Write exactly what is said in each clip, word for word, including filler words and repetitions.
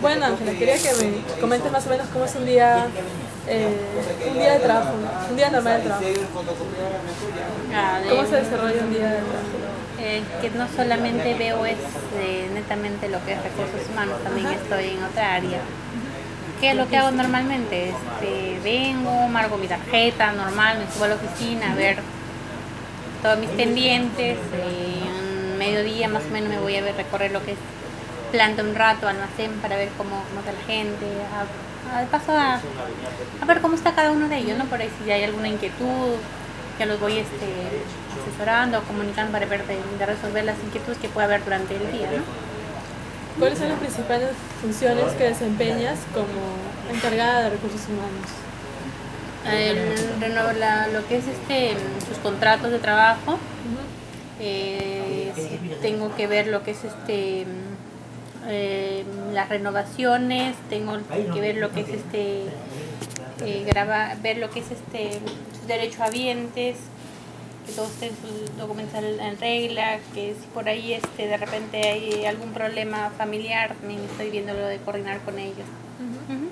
Bueno, Ángela, quería que me comentes más o menos cómo es un día, eh, un día de trabajo, ¿no? Un día normal de trabajo. Ah, ¿Cómo se de- desarrolla un día de trabajo? eh, que no solamente veo es eh, netamente lo que es recursos humanos, también Ajá. estoy en otra área. ¿Qué es lo que hago normalmente? Este, vengo, marco mi tarjeta normal, me subo a la oficina a ver todos mis pendientes. Eh, en mediodía más o menos me voy a ver recorrer lo que es planta un rato, almacén, para ver cómo, cómo está la gente. A, a, de paso a, a ver cómo está cada uno de ellos, ¿no? Por ahí si hay alguna inquietud, ya los voy este, asesorando o comunicando para ver de, de resolver las inquietudes que pueda haber durante el día, ¿no? ¿Cuáles son las principales funciones que desempeñas como encargada de recursos humanos? El, renovar la- lo que es este sus contratos de trabajo. Eh, si tengo que ver lo que es este eh, las renovaciones, tengo que ver lo que es este eh, graba, ver lo que es este sus derechohabientes, que todos estén sus documentos en en regla, que si por ahí este de repente hay algún problema familiar, también estoy viendo lo de coordinar con ellos. Ujú.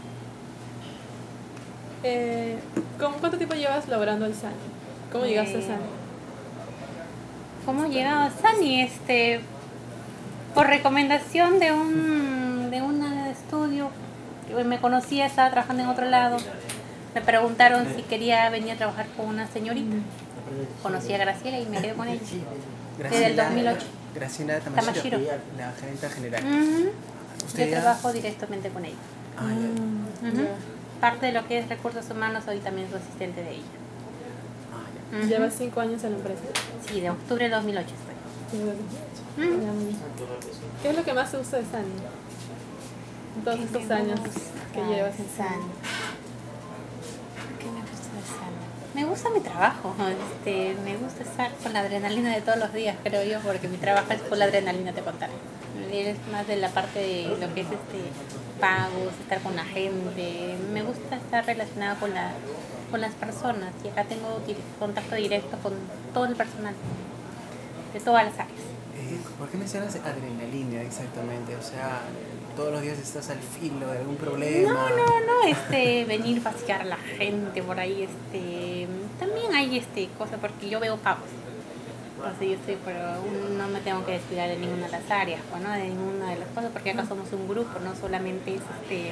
Eh, ¿cómo- ¿Cuánto tiempo llevas laborando al SANI? ¿Cómo llegaste al Eh, SANI? ¿Cómo llegaba a Sani? Este, por recomendación de un, de un estudio que me conocía, estaba trabajando en otro lado. Me preguntaron si quería venir a trabajar con una señorita. Conocí a Graciela y me quedé con ella. Desde el dos mil ocho. Graciela Tamashiro. Tamashiro, la gerente general. Ujú. ¿Usted Yo ya? trabajo directamente con ella. Ah, ya. Ujú. Ya. Parte de lo que es recursos humanos, hoy también soy asistente de ella. Ah, ya. Ujú. Llevas cinco años en la empresa. Sí, de octubre del dos mil ocho estoy. Ya, muy bien. ¿Qué es lo que más te gusta de SANI? En todos ¿Qué estos me años gusta que llevas en de SANI. Sani? ¿Qué me gusta de Sani? Me gusta mi trabajo, este, me gusta estar con la adrenalina de todos los días, creo yo, porque mi trabajo es full adrenalina, te contaré. Es más de la parte de lo que es este pagos, estar con la gente. Me gusta estar relacionada con la con las personas, y acá tengo dir- contacto directo con todo el personal de todas las áreas. Eh, ¿Por qué mencionas adrenalina exactamente? O sea, todos los días estás al filo de algún No, problema. no, no, este, venir a vaciar a la gente por ahí, este, también hay este cosa, porque yo veo pagos. Entonces yo estoy, pero no me tengo que descuidar de ninguna de las áreas, bueno, de ninguna de las cosas, porque acá somos un grupo, no solamente es este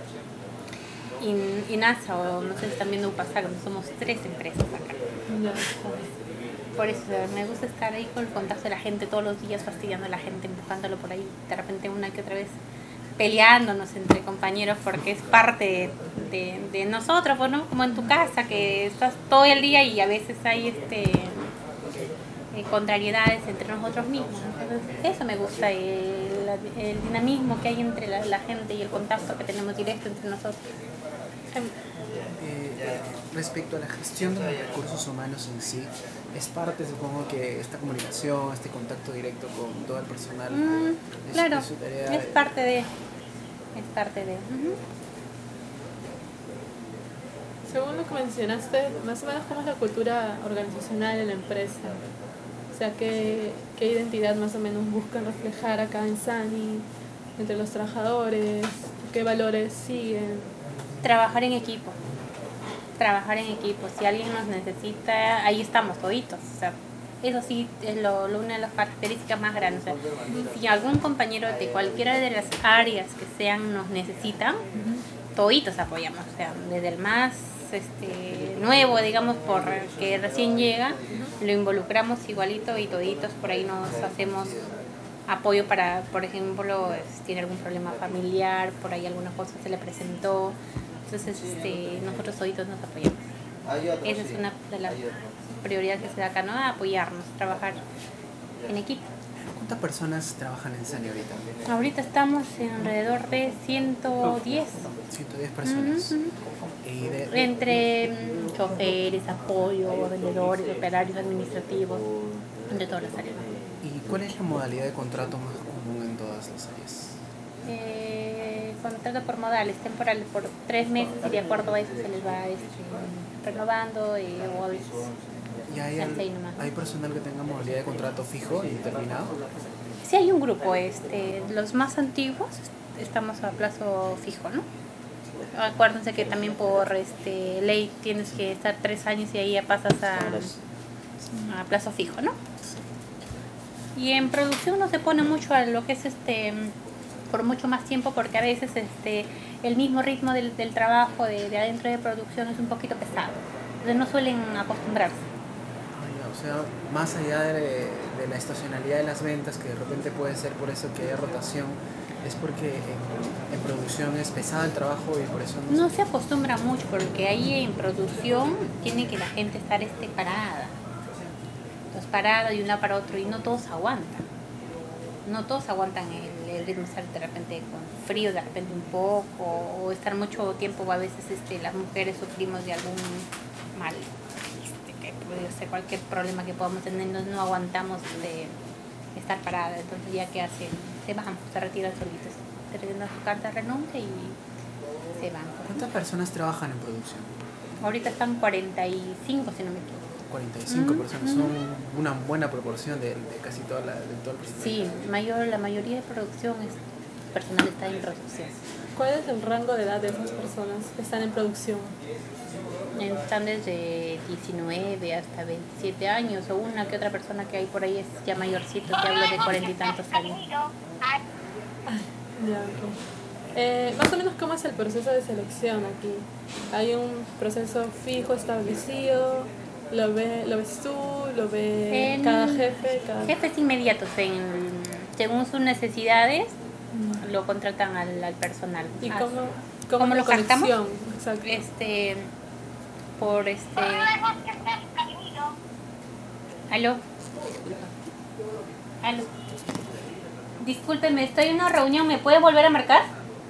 In- INASA, o no sé si están viendo UPASAC, somos tres empresas acá. Ya. Por eso me gusta estar ahí con el contacto de la gente todos los días, fastidiando a la gente, empujándolo por ahí, de repente una que otra vez peleándonos entre compañeros, porque es parte de, de, de nosotros, pues, ¿no? Como en tu casa, que estás todo el día y a veces hay este eh, contrariedades entre nosotros mismos. Entonces, eso me gusta, el, el dinamismo que hay entre la, la gente y el contacto que tenemos directo entre nosotros. Em, Eh, respecto a la gestión de los recursos humanos en sí, es parte, supongo, que esta comunicación, este contacto directo con todo el personal, Mm, es, claro, es su tarea. es parte de, es parte de. Uh-huh. Según lo que mencionaste, más o menos cómo es la cultura organizacional en la empresa. O sea, qué, qué identidad más o menos buscan reflejar acá en SANI, entre los trabajadores, qué valores siguen. Trabajar en equipo. Trabajar en equipo. Si alguien nos necesita, ahí estamos toditos. O sea, eso sí es lo, lo, una de las características más grandes. O sea, si algún compañero de cualquiera de las áreas que sean nos necesitan, toditos apoyamos. O sea, desde el más este, nuevo, digamos, por que recién llega, lo involucramos igualito y toditos por ahí nos hacemos apoyo para, por ejemplo, si tiene algún problema familiar, por ahí alguna cosa se le presentó. Entonces, este, nosotros toditos nos apoyamos. Esa es una de las prioridades que se da acá, ¿no? Apoyarnos, trabajar en equipo. ¿Cuántas personas trabajan en Sani ahorita? Ahorita estamos en alrededor de ciento diez. ciento diez personas. Uh-huh. Y de, de, Entre mm, choferes, apoyo, vendedores, operarios administrativos, de todas las áreas. ¿Y cuál es la modalidad de contrato más común en todas las áreas? Eh, contrato por modales, temporales, por tres meses, y de acuerdo a eso se les va este, renovando, y, o a veces ¿Y hay, hasta ahí al- nomás. hay personal que tenga modalidad de contrato fijo y determinado? Sí hay un grupo, este, los más antiguos estamos a plazo fijo, ¿no? Acuérdense que también por este ley tienes que estar tres años y ahí ya pasas a, a plazo fijo, ¿no? Y en producción no se pone mucho a lo que es este por mucho más tiempo, porque a veces este el mismo ritmo del, del trabajo de, de adentro de producción es un poquito pesado. Entonces no suelen acostumbrarse. O sea, más allá de, de la estacionalidad de las ventas, que de repente puede ser por eso que haya rotación, es porque en, en producción es pesado el trabajo y por eso no, no se... se acostumbra mucho, porque ahí en producción tiene que la gente estar este parada. Entonces parada de un lado para otro y no todos aguantan. No todos aguantan el, el ritmo, estar de repente con frío, de repente un poco, o estar mucho tiempo, o a veces este, las mujeres sufrimos de algún mal. Que puede ser cualquier problema que podamos tener, no, no aguantamos de estar parada, entonces ya que hacen, se van, se retiran solitos, se retiran su carta de renuncia y se van. ¿Cuántas personas trabajan en producción? Ahorita están cuarenta y cinco, si no me equivoco. cuarenta y cinco Mm, personas, mm. son una buena proporción de, de casi toda la, de todo el personal. Sí, mayor, la mayoría de producción es personal está en producción. ¿Cuál es el rango de edad de esas personas que están en producción? Están desde diecinueve hasta veintisiete años, o una que otra persona que hay por ahí es ya mayorcito, que habla de cuarenta y tantos años. Ah, ya, ok. Eh, más o menos, ¿cómo es el proceso de selección aquí? ¿Hay un proceso fijo, establecido? ¿Lo, ve, lo ves tú? ¿Lo ve En cada jefe? Cada... Jefes inmediatos, en, según sus necesidades, mm. lo contratan al, al personal. ¿Y ah, cómo, cómo, ¿cómo lo captamos? Exacto. Este, por este... ¿Aló? ¿Aló? Discúlpeme, estoy en una reunión, ¿me puede volver a marcar?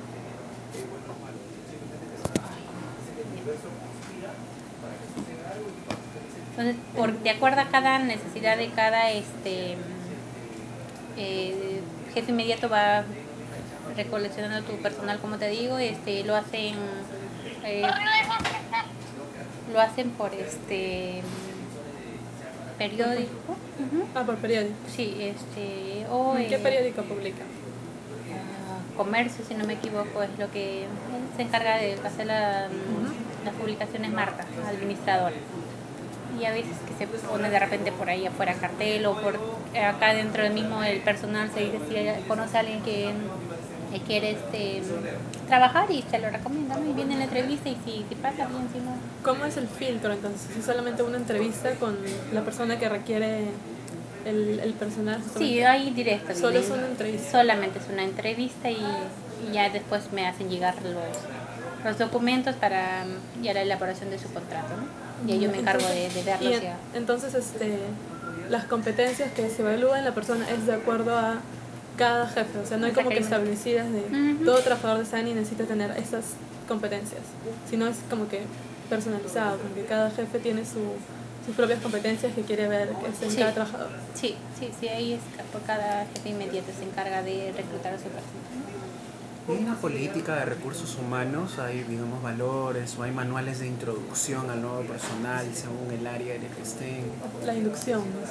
Entonces, por, de acuerdo a cada necesidad de cada este eh, jefe inmediato va recoleccionando tu personal, como te digo, este lo hacen eh, lo hacen por este periódico. Uh-huh. Ah, por periódico. Sí, este o ¿qué eh, periódico publica? Uh, comercio, si no me equivoco, es lo que se encarga de hacer la, uh-huh. las publicaciones marca, administrador. Y a veces que se pone de repente por ahí afuera cartel, o por acá dentro del mismo el personal se dice si conoce a alguien que, que quiere este trabajar y se lo recomienda, ¿no? Y viene en la entrevista y si, si pasa bien, si no. ¿Cómo es el filtro entonces? ¿Es solamente una entrevista con la persona que requiere el, el personal? Sí, hay directo. Solo es una entrevista. Solamente es una entrevista y, y ya después me hacen llegar los, los documentos para ya la elaboración de su contrato, ¿no? Y yo me encargo entonces, de, de verlos. En, entonces, este, las competencias que se evalúan en la persona es de acuerdo a cada jefe. O sea, no hay como que establecidas de uh-huh. todo trabajador de Sani necesita tener esas competencias, sino es como que personalizado, porque cada jefe tiene su, sus propias competencias que quiere ver que es en sí. cada trabajador. Sí, sí, sí, ahí es por cada jefe inmediato se encarga de reclutar a su personal. ¿Hay una política de recursos humanos? ¿Hay, digamos, valores o hay manuales de introducción al nuevo personal según el área en el que estén? La inducción, ¿no?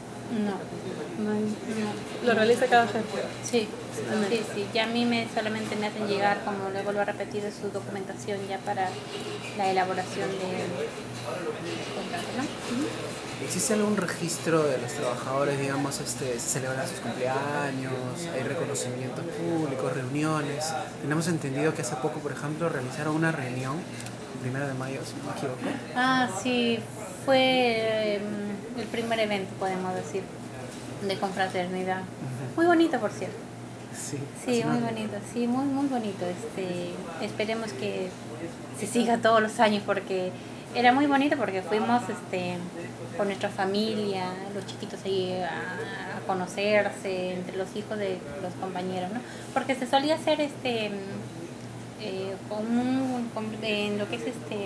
No. No, hay, no. ¿Lo realiza cada jefe? Sí, sí, sí. Ya a mí me, solamente me hacen llegar, como le vuelvo a repetir, su documentación ya para la elaboración del contrato, ¿no? Uh-huh. ¿Existe algún registro de los trabajadores, digamos, este, se celebran sus cumpleaños, hay reconocimientos públicos, reuniones? Tenemos entendido que hace poco, por ejemplo, realizaron una reunión, el primero de mayo, si no me equivoco. Ah, sí, fue eh, el primer evento, podemos decir, de confraternidad. Uh-huh. Muy bonito, por cierto. Sí, sí muy bonito, sí, muy, muy bonito. Este, esperemos que se siga todos los años porque era muy bonito porque fuimos este, con nuestra familia, los chiquitos ahí a, a conocerse entre los hijos de los compañeros, ¿no? Porque se solía hacer este eh, común en lo que es este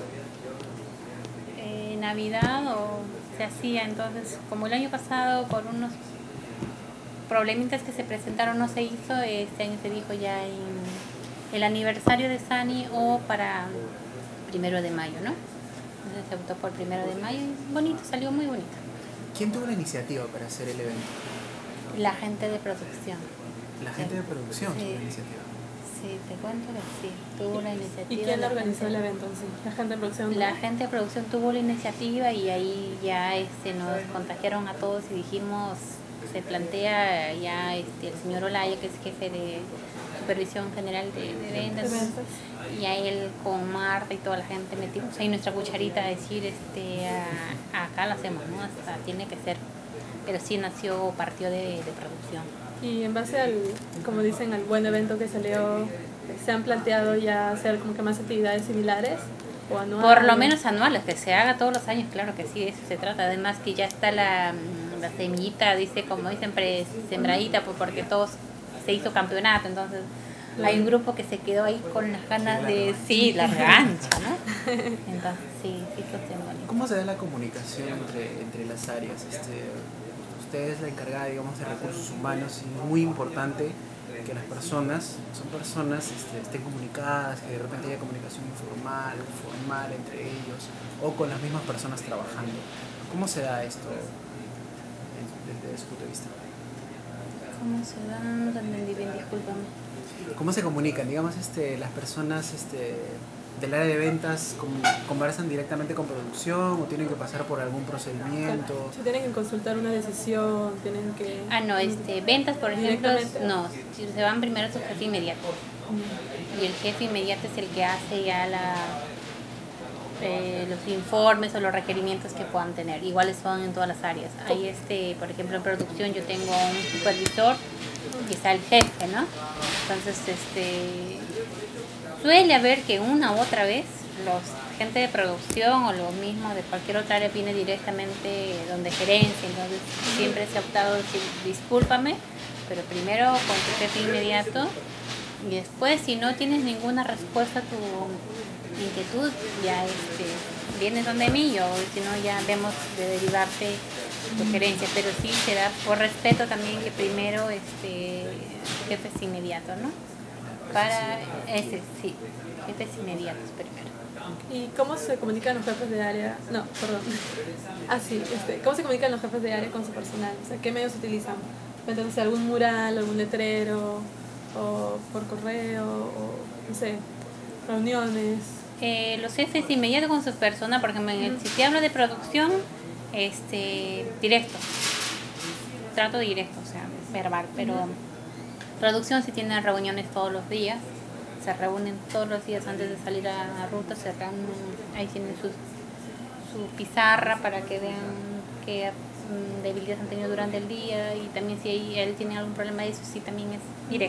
eh, Navidad o se hacía, entonces como el año pasado por unos problemitas que se presentaron no se hizo, este año se dijo ya en el aniversario de Sani o para primero de mayo, ¿no? Entonces se optó por primero de mayo y bonito, salió muy bonito. ¿Quién tuvo la iniciativa para hacer el evento? La gente de producción. La gente de producción Sí. tuvo la iniciativa. Sí, te cuento que sí, tuvo la iniciativa. ¿Y quién la organizó gente- el evento en sí? ¿La gente de producción? La gente de producción tuvo la iniciativa y ahí ya este, nos contagiaron a todos y dijimos, se plantea ya este, el señor Olaya, que es jefe de supervisión general de, de ventas, De ventas. y a él con Marta y toda la gente metimos ahí nuestra cucharita a decir, este, a- acá lo hacemos, ¿no? Hasta tiene que ser, pero sí nació, partió de, de producción. Y en base al, como dicen, al buen evento que salió, ¿se han planteado ya hacer como que más actividades similares o anuales? Por lo menos anuales, que se haga todos los años, claro que sí, de eso se trata. Además que ya está la, la semillita, dice, como dicen, pre-sembradita, pues, porque todos se hizo campeonato, entonces hay un grupo que se quedó ahí con las ganas de, sí, la revancha, ¿no? Entonces sí, sí, eso es simbólico. ¿Cómo se da la comunicación entre, entre las áreas? Este, usted es la encargada, digamos, de recursos humanos y es muy importante que las personas, son personas, este, estén comunicadas, que de repente haya comunicación informal, formal entre ellos o con las mismas personas trabajando. ¿Cómo se da esto desde, desde su punto de vista? ¿Cómo se da? No te entendí bien, discúlpame. ¿Cómo se comunican? Digamos, este, las personas este, del área de ventas con- conversan directamente con producción o tienen que pasar por algún procedimiento. Si tienen que consultar una decisión, tienen que... Ah, no, este, ventas, por ejemplo, Directamente. no, si se van primero a su jefe inmediato. Y el jefe inmediato es el que hace ya la, eh, los informes o los requerimientos que puedan tener. Iguales son en todas las áreas. Hay este, por ejemplo, en producción yo tengo un supervisor y está el jefe, ¿no? Entonces, este, suele haber que una u otra vez los gente de producción o lo mismo de cualquier otra área viene directamente donde gerencia, entonces siempre se ha optado decir discúlpame, pero primero con tu jefe inmediato y después si no tienes ninguna respuesta a tu inquietud ya este, vienes donde mí o si no ya vemos de derivarte tu gerencia, pero sí se da por respeto también que primero este jefes inmediatos, ¿no? Para ese sí, jefes inmediatos primero. ¿Y cómo se comunican los jefes de área? No, perdón. Ah, sí, este, ¿cómo se comunican los jefes de área con su personal? O sea, ¿qué medios utilizan? Entonces, algún mural, algún letrero, o por correo, o no sé, reuniones. Eh, los jefes inmediatos con su persona, por ejemplo, en el, si te hablo de producción, este, directo, trato directo, o sea, verbal, pero uh-huh. Producción sí tiene reuniones todos los días, se reúnen todos los días antes de salir a, a ruta, se reúnen, ahí tienen su, su pizarra para que vean qué mm, debilidades han tenido durante el día y también si él tiene algún problema de eso, sí también es directo.